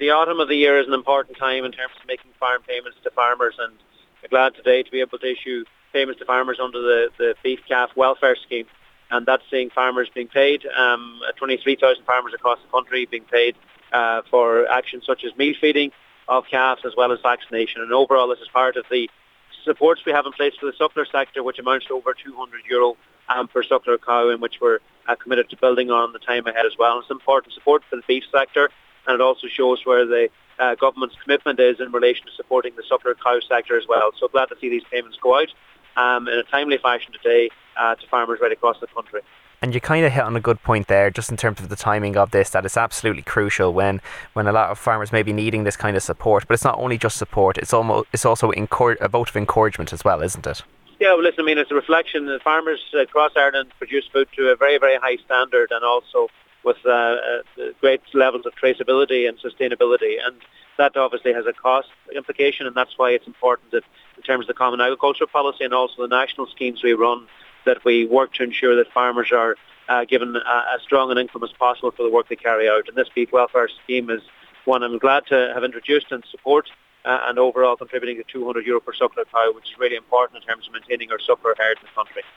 the autumn of the year is an important time in terms of making farm payments to farmers, and we're glad today to be able to issue payments to farmers under the Beef Calf Welfare Scheme, and that's seeing farmers being paid, 23,000 farmers across the country being paid for actions such as meal feeding of calves as well as vaccination. And overall, this is part of the supports we have in place for the suckler sector, which amounts to over €200 per suckler cow, in which we're committed to building on the time ahead as well. And it's important support for the beef sector, and it also shows where the government's commitment is in relation to supporting the suckler cow sector as well. So glad to see these payments go out in a timely fashion today to farmers right across the country. And you kind of hit on a good point there, just in terms of the timing of this, that it's absolutely crucial when a lot of farmers may be needing this kind of support. But it's not only just support, it's also a vote of encouragement as well, isn't it? Yeah, well, listen, I mean, it's a reflection that farmers across Ireland produce food to a very, very high standard, and also with great levels of traceability and sustainability. And that obviously has a cost implication, and that's why it's important that in terms of the Common Agricultural Policy and also the national schemes we run, that we work to ensure that farmers are given as strong an income as possible for the work they carry out. And this beef welfare scheme is one I'm glad to have introduced and support, and overall contributing to €200 per suckler cow, which is really important in terms of maintaining our suckler herd in the country.